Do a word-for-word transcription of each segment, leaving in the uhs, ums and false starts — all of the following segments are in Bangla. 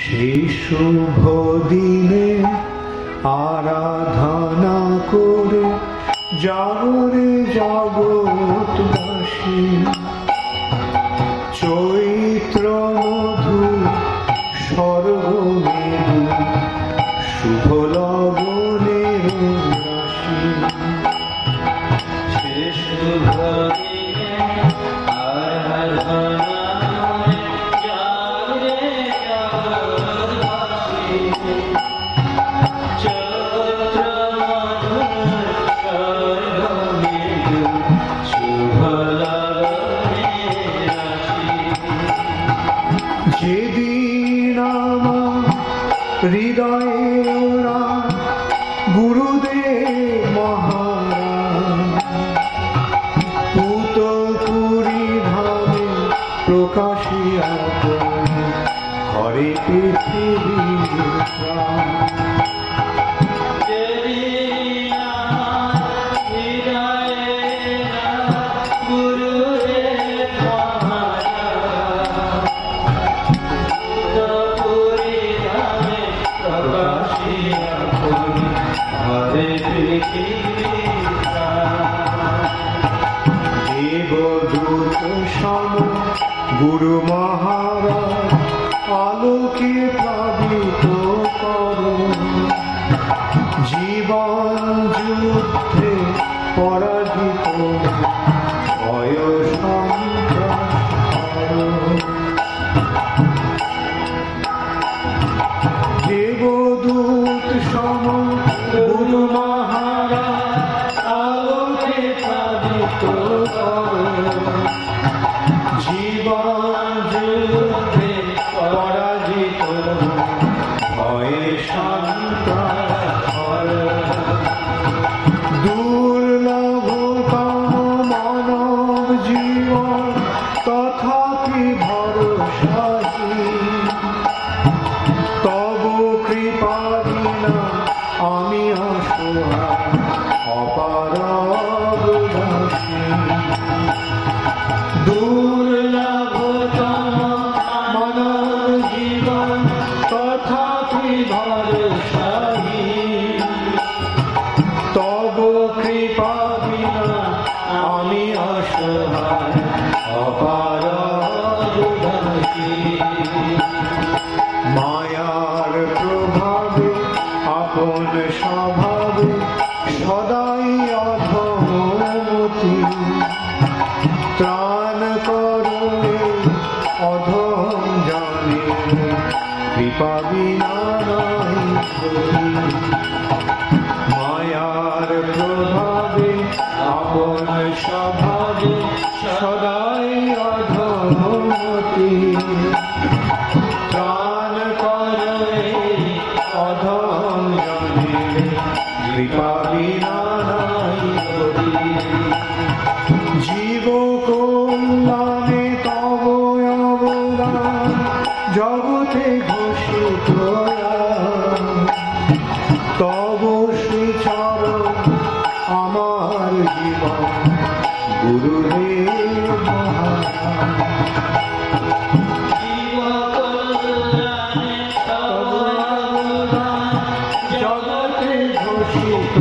সেই শুভ দিনে আরাধনা করে জাগরে জগৎবাসী, চৈত্র মধু স্বর্গমেরু শুভ লবণের রাশি। সে শুভ দিনে আরাধনা জাগরে জগৎবাসী, চৈত্র মধু স্বর্গমেরু শুভ লবণের রাশি। যেদিন আমার হৃদয়ে ওরা গুরুদেব মহারাজ পুতপুরী ধামে প্রকাশিয়া হরে পৃথিবীর প্রাণ। যেদিন আমার হৃদয়ে গুরুদেব মহারাজ পুতপুরী ধামে প্রকাশিয়া হরে পৃথিবীর প্রাণ। দেবদূত সম গুরু মহারাজ আলোকে প্লাবিত করো, জীবন যুদ্ধে পরাজিত ভয় সন্ত্রাস করো। দেবদূত সম গুরু মহারাজ আলোকে প্লাবিত করো, জীবন যুদ্ধে পরাজিত ভয়ে সন্ত্রাস করো। দুর্লভতম মানব জীবন তথাপি ভরসাহীন, তব কৃপা বিনা আমি অসহায় অপারগ দাসী। দুর্লভতম মানব জীবন তথাপি ভরসাহীন, তব কৃপা বিনা আমি অসহায় অপারগ দাসী। মায়ার প্রভাবে আপন স্বভাবে সদাই অধমমতি, ত্রাণ করো অধম জানে কৃপা বিনা নাই গতি। মায়ার প্রভাবে আপন স্বভাবে সদাই অধমমতি, ত্রাণ করো অধম জানে কৃপা বিনা নাই গতি। জীব কল্যাণে তব অবদান জগতে ঘোষিত, তব শ্রীচরণ আমার জীবন গুরুদেব মহারাজ। জীব কল্যাণে তব অবদান জগতে ঘোষিত,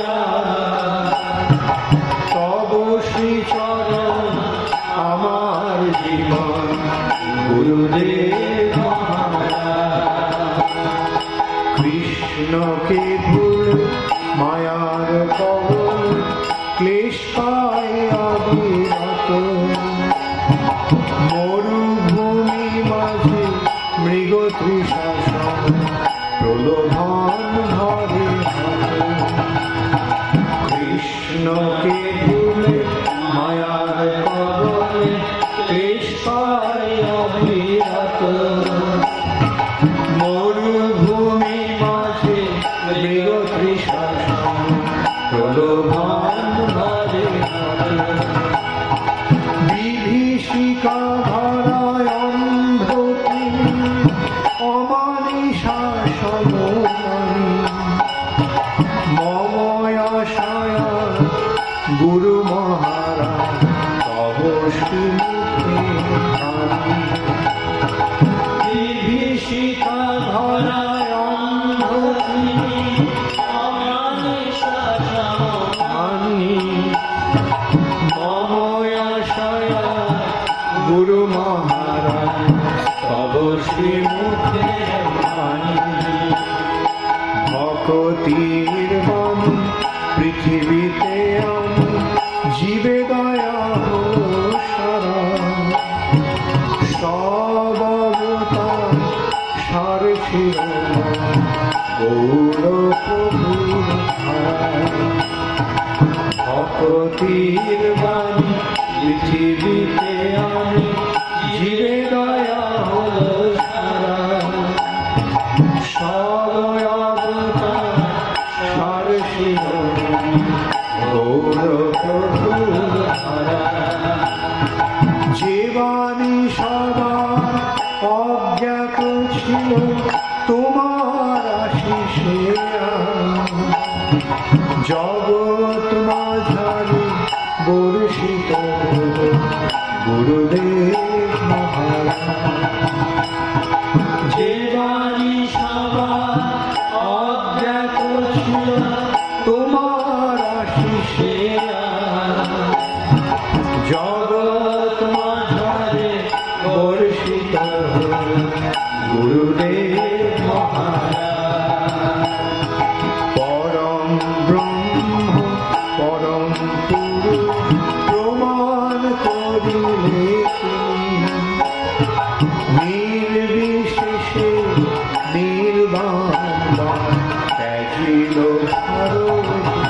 তব শ্রীচরণ আমার জীবন গুরুদেব মহারাজ। কৃষ্ণকে ভুলে মায়ার কবল ক্লেশ পায় অবিরত, মরুভূমি মাঝে মৃগ তৃষাসন প্রলোভন ধরে হাতে। কৃষ্ণকে ভুলে মায়ার কবলে ক্লেশ পায় অবিরত, মরুভূমি মাঝে মৃগ তৃষাসন প্রলোভন ধরে হাতে। বিভীষিকা ধরায় অন্ধতি অমানিসা সমমানি, মময়াশায় গুরু মহারাজ তব শ্রীমুখে আমি। বিভীষিকা গুরু মহারাজ তব শ্রীমুখে বাণী ভকতির বাণী পৃথিবীতে আমি জীবে দয়া সারা সব অবতার সার গৌর প্রভুর ভকতির বাণী পৃথিবীতে আমি জীবে দয়া সারা সব অবতার সার গৌর প্রভুর যে বাণী সবার অজ্ঞাত ছিল তোমার আশিসে জগৎ মাঝারি বর্ষিত গুরুদেব মহারাজ যে বাণী সবার অজ্ঞাত ছিল তোমার আশিসে জগৎ মাঝারে বর্ষিত গুরুদেব মহারাজ পরম ব্রহ্ম পরম পুরুষ প্রমাণ করিলে নির্বিশেষে নির্বাণ ত্যাজিল ভারত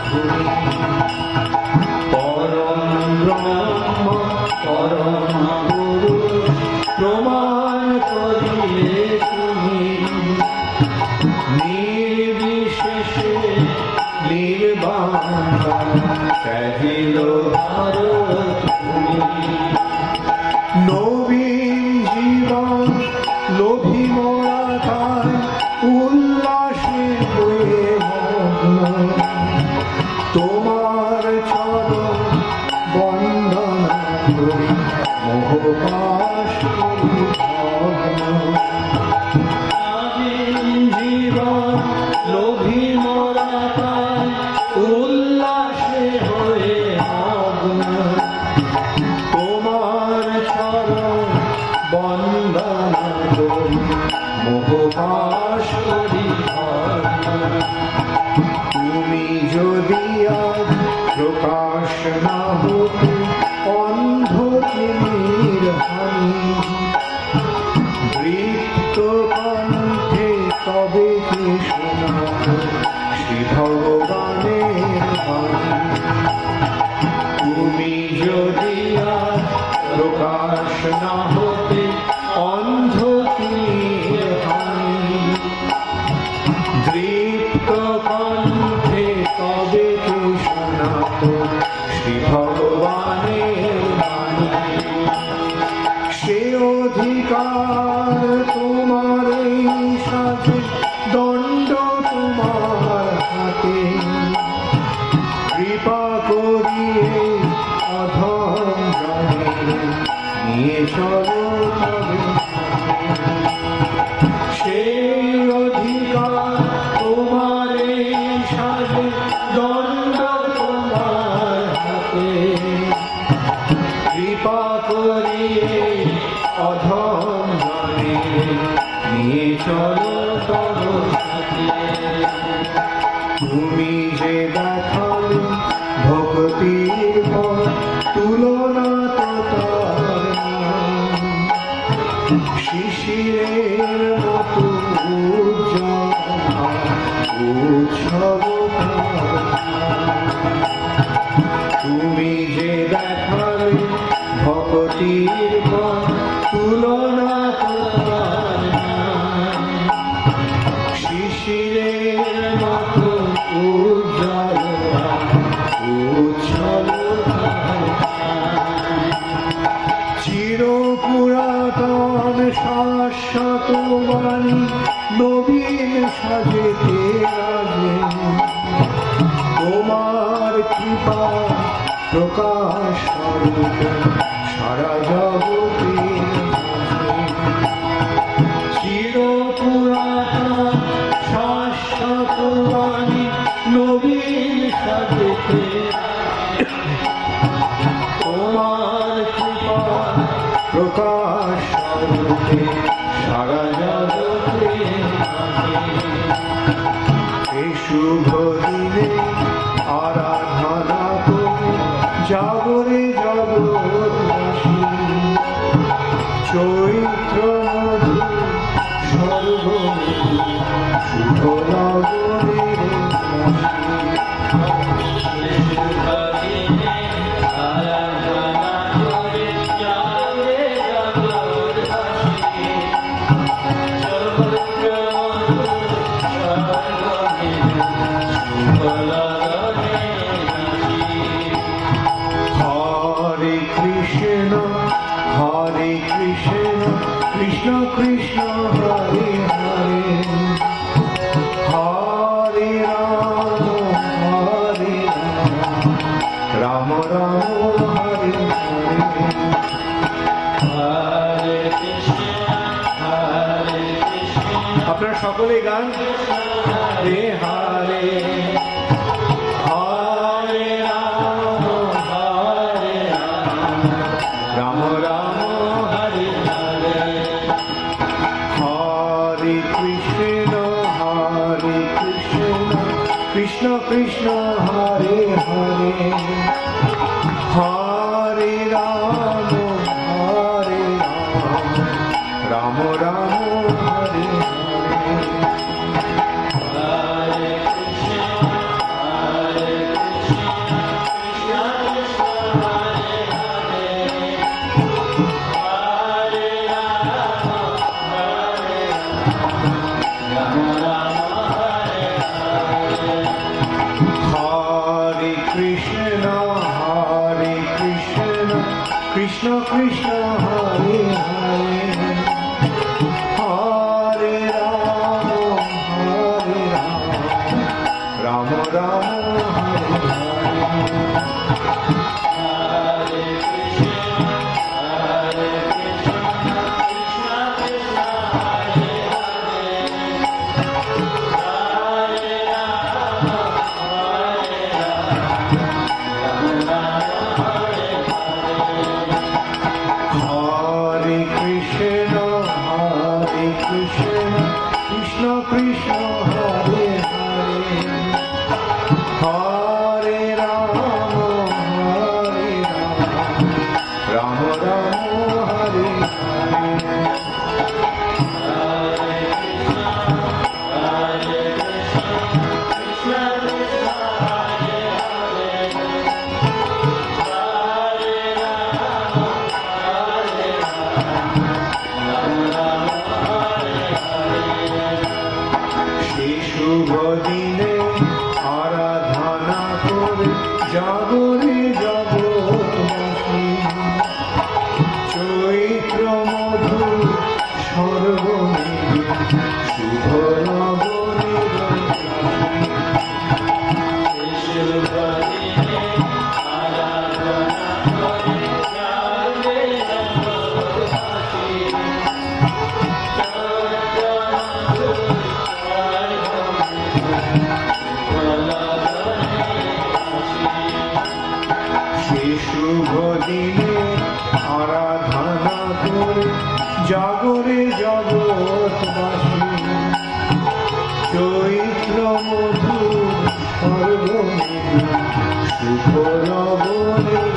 পরম ব্রহ্ম পরম পুরুষ প্রমাণ করিলে তুমি নির্বিশেষে নির্বাণ ত্যাজিল ভারত নবীন জীবন লোভী মোরা তাই উল্লাসে হয়ে তোমার চরণ বন্দনা করি মোহপাশ করি জীবন লোভী মোরা তাই উল্লাসে হয়ে তোমার চরণ বন্দনা করি মোহপাশ করি তুমি যদি আজ প্রকাশ না হতে অন্ধকে নির্হানি বৃত্ত কণ্ঠে তবে কি শোনা শ্রী ভগবানের বাণী তুমি যদি আজ প্রকাশ না হতে অন্ধকে নির্হানি দৃপ্ত কণ্ঠে তবে কি শোনাত শ্রী ভগবানের বাণী সে অধিকার তোমার এই সাথে দণ্ড তোমার হাতে কৃপা করিয়ে অধম জনে নিয়ে চলো তবে সেই অধিকার তোমার এই সাথে দণ্ড তোমার হাতে কৃপা করিয়ে অধম জনে নিয়ে চলো তব তুমি যে দেখালে ভক্তির পথ তুলনা তো তার শিশিরের মতো উৎসব তুমি যে দেখালে ভক্তির পথ তুলনা তো তার শিশিরের মতো উজ্জ্বল উৎসব চির পুরাতন শাশ্বত বাণী নবীন সাজেতে রাজে তোমার কৃপা প্রকাশ সারা জগতে চির পুরাতন শাশ্বত বাণী নবীন সাজেতে তোমার কৃপা প্রকাশ স্বরূপে সারা জগতে এই শুভ দিনে আরাধনা করে জাগরে জগৎবাসী চৈত্র মধু সর্বমধু শুভ লগনের হরে কৃষ্ণ হরে কৃষ্ণ কৃষ্ণ কৃষ্ণ হরে হরে হরে রাম হরে রাম রাম রাম হরে হরে হরে কৃষ্ণ হরে কৃষ্ণ আপনারা সকলে গান হরে হরে হরে রাম হরে রাম রাম হরে হরে হরে কৃষ্ণ হরে কৃষ্ণ কৃষ্ণ কৃষ্ণ হরে হরে হরে রাম হরে রাম রাম রাম হরে হরে হরে কৃষ্ণ হরে কৃষ্ণ কৃষ্ণ কৃষ্ণ হরে হরে হরে রাম হরে রাম রাম হরে হরে হরে কৃষ্ণ হরে কৃষ্ণ কৃষ্ণ কৃষ্ণ হরে হরে হরে রাম হরে রাম রাম রাম হরে হরে হরে কৃষ্ণ হরে কৃষ্ণ কৃষ্ণ কৃষ্ণ হরে হরে হরে রাম হরে রাম রাম হরে হরে হরে কৃষ্ণ হরে কৃষ্ণ কৃষ্ণ কৃষ্ণ হরে হরে হরে রাম হরে রাম রাম রাম হরে হরে হরে কৃষ্ণ হরে কৃষ্ণ কৃষ্ণ কৃষ্ণ হরে হরে হরে রাম হরে রাম রাম হরে হরে সেই শুভ দিনে আরাধনা করে জাগরে জগৎবাসী চৈত্র মধু সর্বমিলে শুভ লগনের শুভ দিনে আরাধনা করে জাগরে জগৎবাসী চৈত্র মধু সেই শুভ দিনে আরাধনা করে জাগরে জগৎবাসী চৈত্র মধু সর্বমিলে শুভ লগনের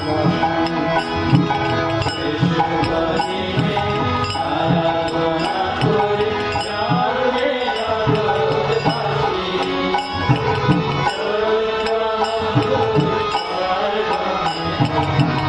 শুভ দিনে আরাধনা করে জাগরে জগৎবাসী চৈত্র মধু